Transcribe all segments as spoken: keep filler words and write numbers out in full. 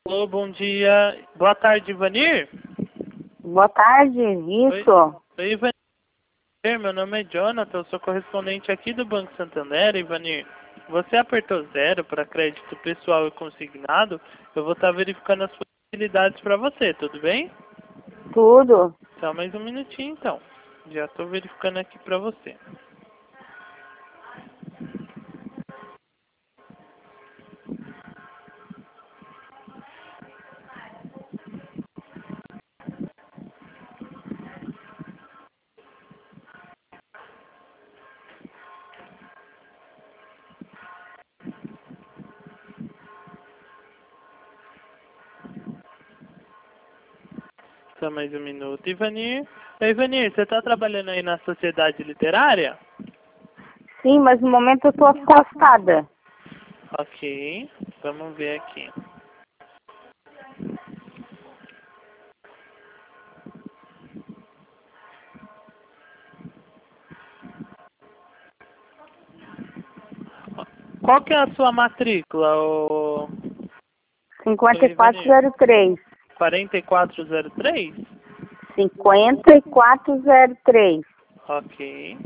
Alô, bom dia. Boa tarde, Ivanir. Boa tarde, isso. Oi, Oi, Ivanir. Meu nome é Jonathan, eu sou correspondente aqui do Banco Santander, Ivanir. Você apertou zero para crédito pessoal e consignado? Eu vou estar verificando as possibilidades para você, tudo bem? Tudo. Só mais um minutinho, então. Já estou verificando aqui para você. Só mais um minuto, Ivanir. Oi, Ivanir, você está trabalhando aí na sociedade literária? Sim, mas no momento eu estou afastada. Ok, vamos ver aqui. Qual que é a sua matrícula, ô... cinquenta Oi, e quatro Ivanir? zero três. quarenta e quatro zero três? cinquenta e quatro zero três. Ok.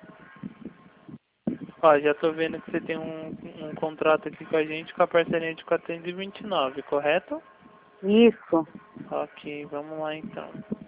Ó, já tô vendo que você tem um, um contrato aqui com a gente com a parceria de quatrocentos e vinte e nove, correto? Isso. Ok, vamos lá então.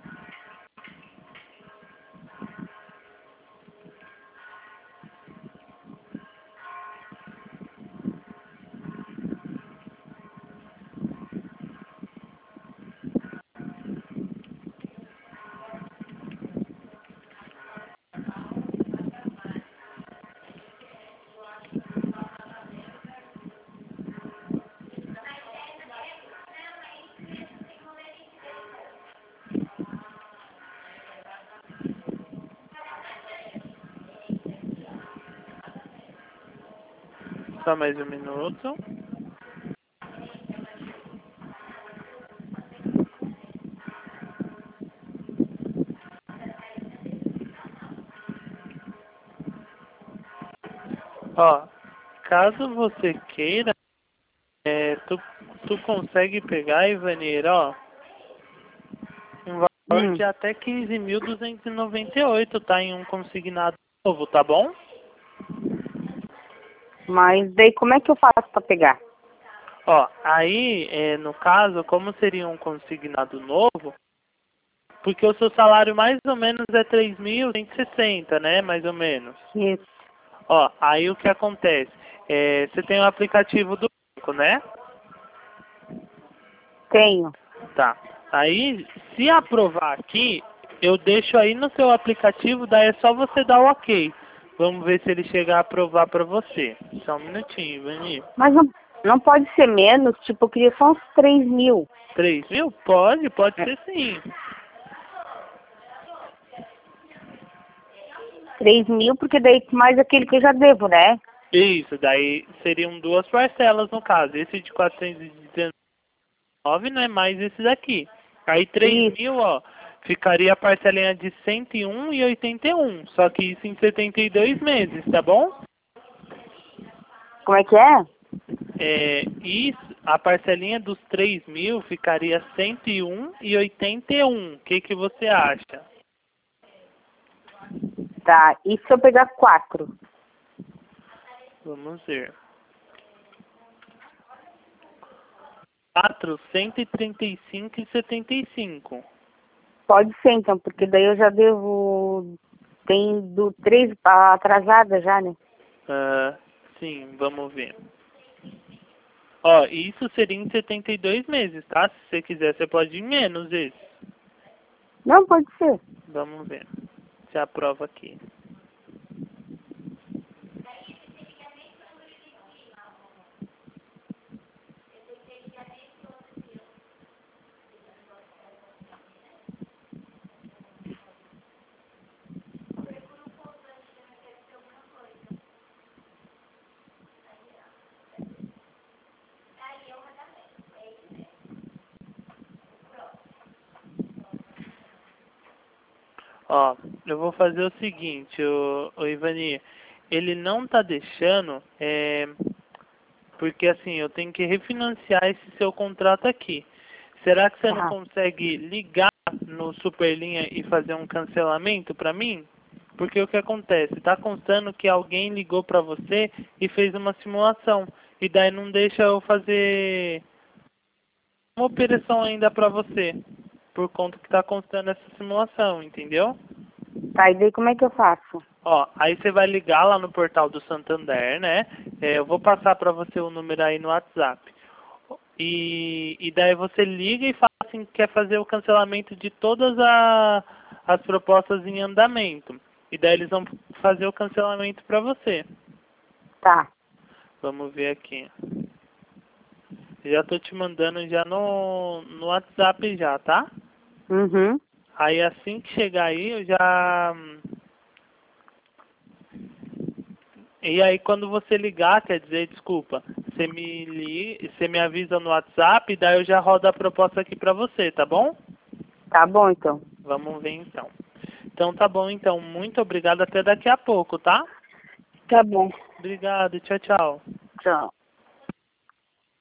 Só mais um minuto. Ó, caso você queira, é, tu, tu consegue pegar, Ivanir, ó, um valor Hum. de até quinze mil duzentos e noventa e oito, tá? Em um consignado novo, tá bom? Mas daí como é que eu faço para pegar? Ó, aí, é, no caso, como seria um consignado novo, porque o seu salário mais ou menos é três mil cento e sessenta, né? Mais ou menos. Isso. Ó, aí o que acontece? É, você tem o aplicativo do banco, né? Tenho. Tá. Aí, se aprovar aqui, eu deixo aí no seu aplicativo, daí é só você dar o ok. Vamos ver se ele chegar a aprovar pra você. Só um minutinho, Vani. Mas não, não pode ser menos, tipo, eu queria só uns três mil. três mil? Pode, pode É. ser sim. três mil, porque daí mais aquele que eu já devo, né? Isso, daí seriam duas parcelas no caso. Esse de quatrocentos e dezenove não é mais esse daqui. Aí três Isso. mil, ó, ficaria a parcelinha de cento e um e oitenta e um. Só que isso em setenta e dois meses, tá bom? Como é que é? É, isso, a parcelinha dos três mil ficaria cento e um e oitenta e um. O que que você acha? Tá. E se eu pegar quatro? Vamos ver. quatro, cento e trinta e cinco e setenta e cinco. Pode ser, então, porque daí eu já devo... Tem do três atrasada já, né? Ah, sim, vamos ver. Ó, isso seria em setenta e dois meses, tá? Se você quiser, você pode ir menos esse. Não, pode ser. Vamos ver. Se aprova aqui. Ó, eu vou fazer o seguinte, o, o Ivani, ele não tá deixando é, Porque assim, eu tenho que refinanciar esse seu contrato aqui. Será que você não Tá. consegue ligar no Superlinha e fazer um cancelamento para mim? Porque o que acontece? Está constando que alguém ligou para você e fez uma simulação. E daí não deixa eu fazer uma operação ainda para você. Por conta que está constando essa simulação, entendeu? Tá, e daí como é que eu faço? Ó, aí você vai ligar lá no portal do Santander, né? É, eu vou passar para você o número aí no WhatsApp. E, e daí você liga e fala assim que quer fazer o cancelamento de todas a, as propostas em andamento. E daí eles vão fazer o cancelamento para você. Tá. Vamos ver aqui. Já tô te mandando já no, no WhatsApp já, tá? Uhum. Aí assim que chegar aí, eu já... E aí quando você ligar, quer dizer, desculpa, você me li, você me avisa no WhatsApp, daí eu já rodo a proposta aqui pra você, tá bom? Tá bom, então. Vamos ver então. Então tá bom então, muito obrigado, até daqui a pouco, tá? Tá bom. Obrigado, tchau, tchau. Tchau.